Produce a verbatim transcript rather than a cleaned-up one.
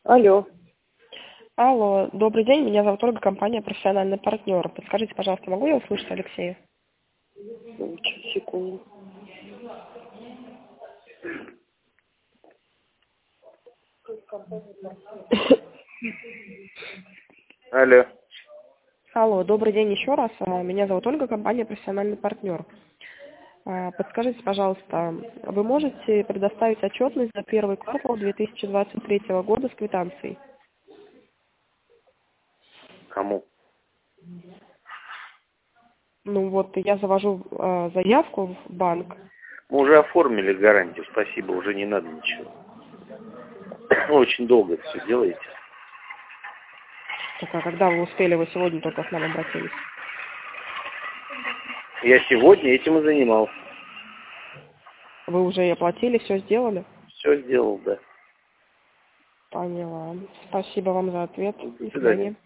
Алло. Алло, добрый день, меня зовут Ольга, компания «Профессиональный партнер». Подскажите, пожалуйста, могу я услышать Алексея? Сейчас, секунду. Алло. Алло, добрый день еще раз. А, Меня зовут Ольга, компания «Профессиональный партнер». А, Подскажите, пожалуйста, вы можете предоставить отчетность за первый квартал две тысячи двадцать третьего года с квитанцией? Кому? Ну вот, я завожу а, заявку в банк. Мы уже оформили гарантию, спасибо, уже не надо ничего. Очень долго это все делаете. Так, а когда вы успели, вы сегодня только к нам обратились? Я сегодня этим и занимался. Вы уже и оплатили, все сделали? Все сделал, да. Поняла. Спасибо вам за ответ. До До свидания. свидания.